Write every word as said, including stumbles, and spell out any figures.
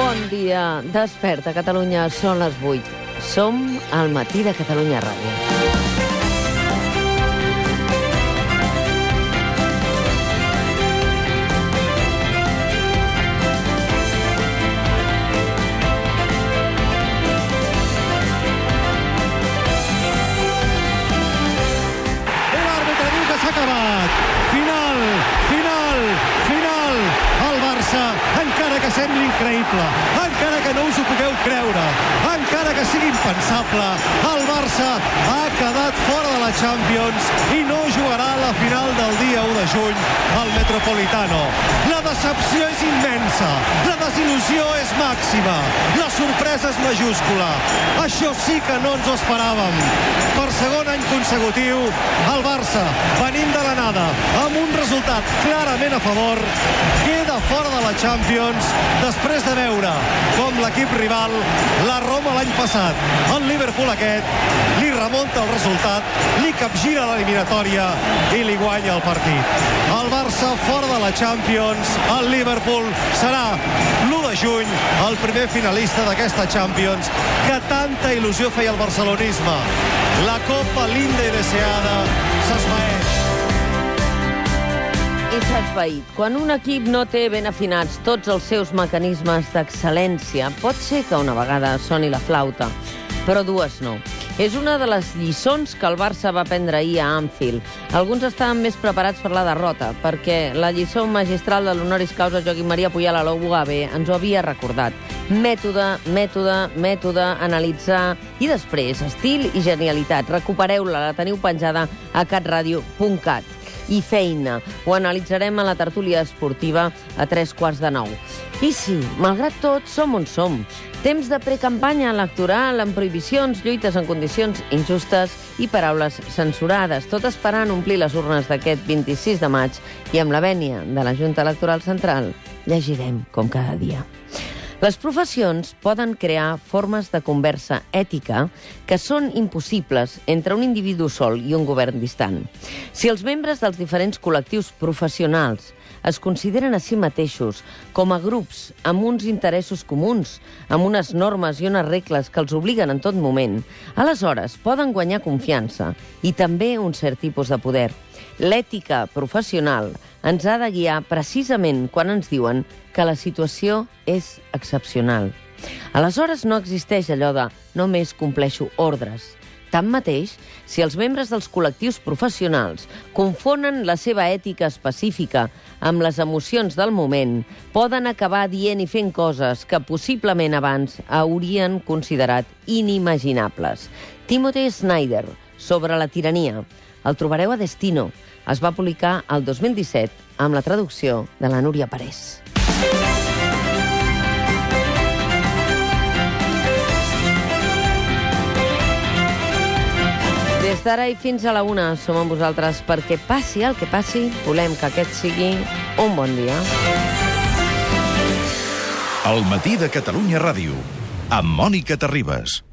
Bon dia. Desperta, Catalunya. Són les vuit. Som al Matí de Catalunya Ràdio. Encara que sembli increïble, encara que no us ho pugueu creure, encara que sigui impensable, el Barça ha quedat fora de la Champions i no jugarà la final del dia u de juny al Metropolitano. La decepció és immensa, la desil·lusió és màxima, la sorpresa és majúscula. Això sí que no ens ho esperàvem. Per segon any consecutiu, el Barça, venint de la nada, amb un resultat clarament a favor, queda fora de la Champions després de veure com l'equip rival, la Roma l'any passat, el Liverpool aquest, li remunta el resultat, li capgira l'eliminatòria i li guanya el partit. El Barça fora de la Champions, el Liverpool serà l'u de juny el primer finalista d'aquesta Champions que tanta il·lusió feia el barcelonisme. La Copa linda i deseada s'esvaeix. I s'ha esvaït. Quan un equip no té ben afinats tots els seus mecanismes d'excel·lència, pot ser que una vegada soni la flauta, però dues no. És una de les lliçons que el Barça va prendre ahir a Anfield. Alguns estaven més preparats per la derrota, perquè la lliçó magistral de l'honoris causa Joaquim Maria Puyol a l'U A B ens ho havia recordat. Mètode, mètode, mètode, analitzar i després estil i genialitat. Recupereu-la, la teniu penjada a catradio punt cat. I feina. Ho analitzarem a la tertúlia esportiva a tres quarts de nou. I sí, malgrat tot, som on som. Temps de precampanya electoral amb prohibicions, lluites en condicions injustes i paraules censurades, tot esperant omplir les urnes d'aquest vint-i-sis de maig i amb la vènia de la Junta Electoral Central llegirem com cada dia. Les professions poden crear formes de conversa ètica que són impossibles entre un individu sol i un govern distant. Si els membres dels diferents col·lectius professionals es consideren a si mateixos com a grups amb uns interessos comuns, amb unes normes i unes regles que els obliguen en tot moment, aleshores poden guanyar confiança i també un cert tipus de poder. L'ètica professional ens ha de guiar precisament quan ens diuen que la situació és excepcional. Aleshores no existeix allò de només compleixo ordres. Tanmateix, si els membres dels col·lectius professionals confonen la seva ètica específica amb les emocions del moment, poden acabar dient i fent coses que possiblement abans haurien considerat inimaginables. Timothy Snyder, sobre la tirania. El trobareu a Destino. Es va publicar el dos mil disset amb la traducció de la Núria Parés. Des d'ara i fins a la una som amb vosaltres perquè passi el que passi, volem que aquest sigui un bon dia. El Matí de Catalunya Ràdio, amb Mònica Terribas.